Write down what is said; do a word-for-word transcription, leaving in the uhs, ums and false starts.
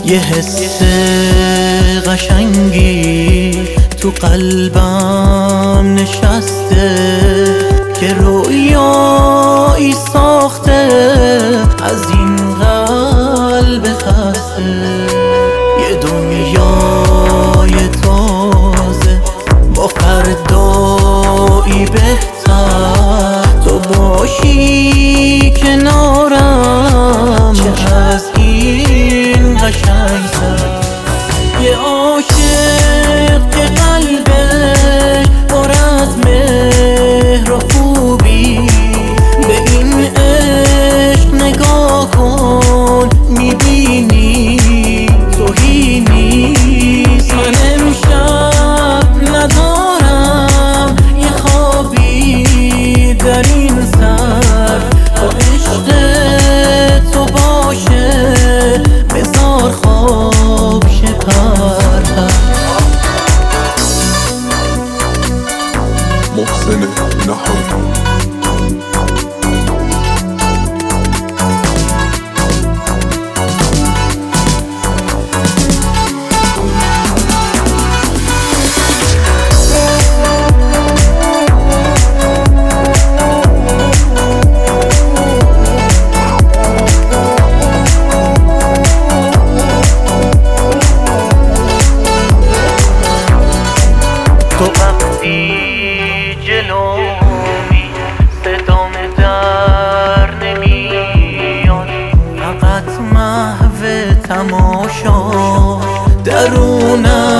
یه حس قشنگی تو قلبم نشسته که رویایی ساخته از این قلب خسته. یه دنیای تازه با فردایی بهتر، تو باشی کنارم چه از این قشنگتر. یه عاشق که قلبش پر از مهر و خوبی، به این عشق نگاه کن میبینی توهی نیست. من امشب ندارم یه خوابی در این سر، تا عشق تو باشه بذار خواب شپر. محسن نهایی. تو وقتی جلومی صدام در نمیاد، فقط محو تماشا درونم